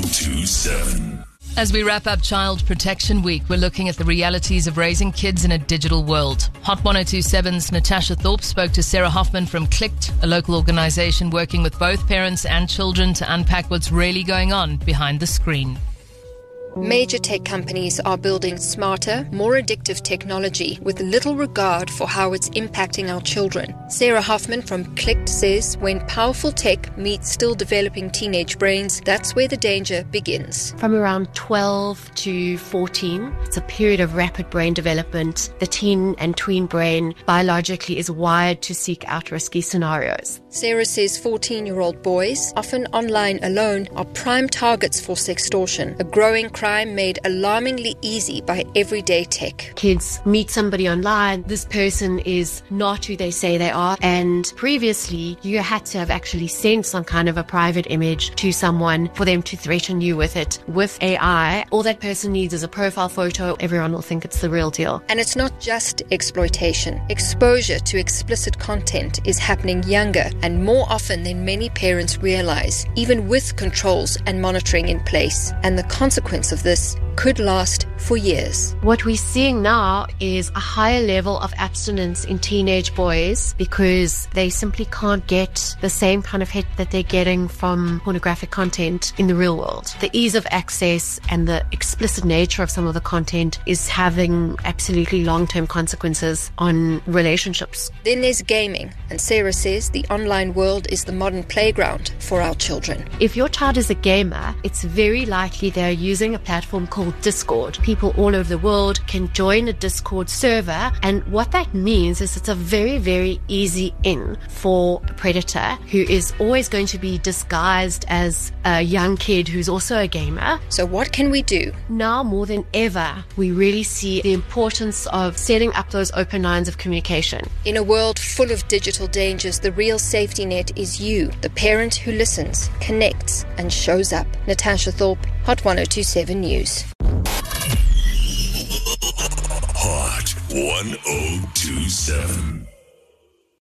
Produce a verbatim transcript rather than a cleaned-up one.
two seven. As we wrap up Child Protection Week, we're looking at the realities of raising kids in a digital world. Hot ten twenty-seven's Natasha Thorpe spoke to Sarah Hoffman from Clicked, a local organisation working with both parents and children to unpack what's really going on behind the screen. Major tech companies are building smarter, more addictive technology with little regard for how it's impacting our children. Sarah Hoffman from Clicked says when powerful tech meets still developing teenage brains, that's where the danger begins. From around twelve to fourteen, it's a period of rapid brain development. The teen and tween brain biologically is wired to seek out risky scenarios. Sarah says fourteen-year-old boys, often online alone, are prime targets for sextortion, a growing crime made alarmingly easy by everyday tech. Kids meet somebody online, this person is not who they say they are, and previously you had to have actually sent some kind of a private image to someone for them to threaten you with it. With A I, all that person needs is a profile photo, everyone will think it's the real deal. And it's not just exploitation. Exposure to explicit content is happening younger and more often than many parents realize, even with controls and monitoring in place. And the consequence of this could last for years. What we're seeing now is a higher level of abstinence in teenage boys because they simply can't get the same kind of hit that they're getting from pornographic content in the real world. The ease of access and the explicit nature of some of the content is having absolutely long-term consequences on relationships. Then there's gaming, and Sarah says the online world is the modern playground for our children. If your child is a gamer, it's very likely they're using a platform called Discord. People all over the world can join a Discord server, and what that means is it's a very, very easy in for a predator who is always going to be disguised as a young kid who's also a gamer. So what can we do? Now more than ever, we really see the importance of setting up those open lines of communication. In a world full of digital dangers, the real safety net is you, the parent who listens, connects, and shows up. Natasha Thorpe, Hot ten twenty-seven News. Hot ten twenty-seven.